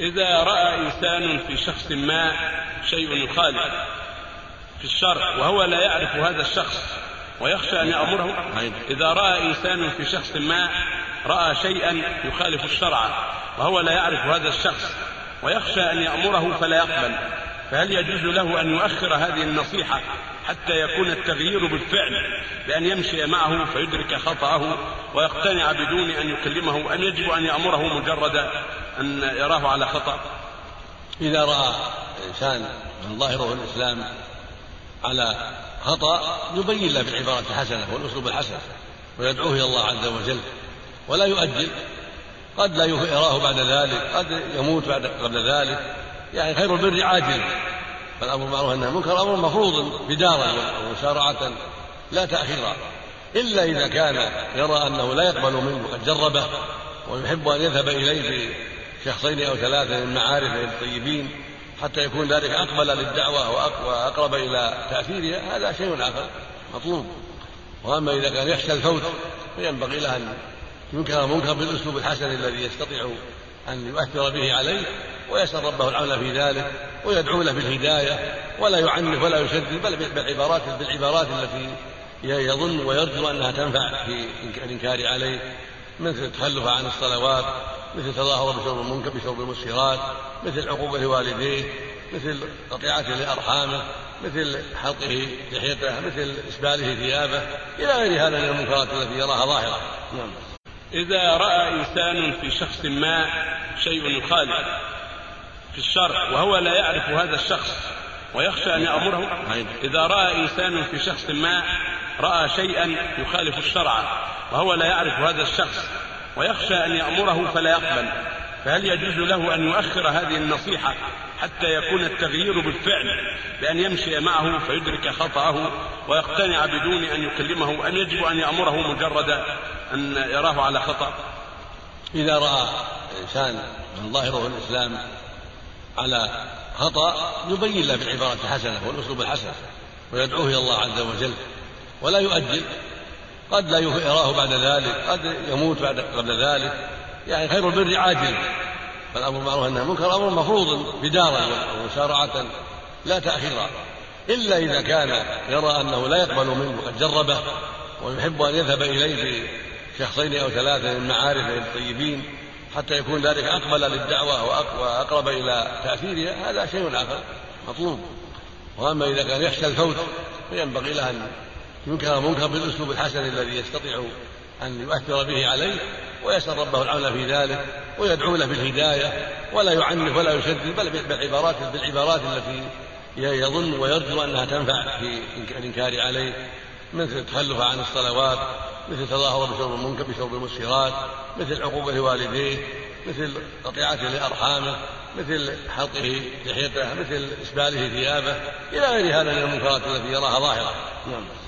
إذا رأى إنسان في شخص ما شيء يخالف في الشرع وهو لا يعرف هذا الشخص ويخشى أن يأمره، إذا رأى إنسان في شخص ما رأى شيئا يخالف الشرع وهو لا يعرف هذا الشخص ويخشى أن يأمره فلا يقبل، فهل يجوز له أن يؤخر هذه النصيحة حتى يكون التغيير بالفعل بأن يمشي معه فيدرك خطأه ويقتنع بدون أن يكلمه، أم يجب أن يأمره مجرد أن يراه على خطأ؟ إذا رأى إنسان من ظاهره الإسلام على خطأ يبين له بالعبارة الحسنة والأسلوب الحسن ويدعوه إلى الله عز وجل ولا يؤجل، قد لا يراه بعد ذلك، قد يموت قبل ذلك، يعني خير البر عاجل، فالأمر معروف والنهي عن المنكر أمر مفروض بدارا ومسارعة لا تأخيرا، إلا إذا كان يرى أنه لا يقبل منه قد جربه ويحب أن يذهب إليه بشخصين أو ثلاثة من معارفه الطيبين حتى يكون ذلك أقبل للدعوة وأقرب إلى تأثيرها، هذا شيء آخر مطلوب. وأما إذا كان يخشى الفوت فينبغي له أن ينكر المنكر بالأسلوب الحسن الذي يستطيع أن يؤثر به عليه ويسأل ربه العون في ذلك ويدعو له بالهداية ولا يعنف ولا يشدد، بل بالعبارات التي يظن ويرجو أنها تنفع في الإنكار عليه، مثل التخلف عن الصلوات، مثل تظاهر بشرب المسكرات، مثل عقوبة والديه، مثل قطيعته لأرحامه، مثل حلقه لحيته، مثل إسباله ثيابه، إلى غير هذا من المنكرات التي يراها ظاهرة. إذا رأى إنسان في شخص ما شيء يخالف في الشرع وهو لا يعرف هذا الشخص ويخشى أن يأمره، إذا رأى إنسان في شخص ما رأى شيئا يخالف الشرع وهو لا يعرف هذا الشخص ويخشى أن يأمره فلا يقبل، فهل يجوز له أن يؤخر هذه النصيحة حتى يكون التغيير بالفعل بأن يمشي معه فيدرك خطأه ويقتنع بدون أن يكلمه، أم يجب أن يأمره مجرد أن يراه على خطأ؟ إذا رأى إنسان من ظاهره الإسلام على خطأ يبين له بالعبارة الحسنة والأسلوب الحسن ويدعوه إلى الله عز وجل ولا يؤجل، قد لا يراه بعد ذلك، قد يموت قبل ذلك، يعني خير البر عاجل، فالأمر معروف والنهي عن المنكر أمر مفروض بدارا ومسارعة لا تأخيرا، إلا إذا كان يرى أنه لا يقبل منه قد جربه ويحب أن يذهب إليه بشخصين أو ثلاثة من معارفه الطيبين حتى يكون ذلك أقبل للدعوة وأقرب إلى تأثيرها، هذا شيء آخر مطلوب. وأما إذا كان يخشى الفوت فينبغي له أن ينكر المنكر بالأسلوب الحسن الذي يستطيع أن يؤثر به عليه ويسأل ربه العون في ذلك ويدعو له بالهداية ولا يعنف ولا يشدد، بل بالعبارات التي يظن ويرجو أنها تنفع في الإنكار عليه، مثل التخلف عن الصلوات، مثل تظاهر بشرب المسكرات، مثل عقوبة والديه، مثل قطيعته لأرحامه، مثل حلقه لحيته، مثل إسباله ثيابه، إلى غير هذا من المنكرات التي يراها ظاهرة.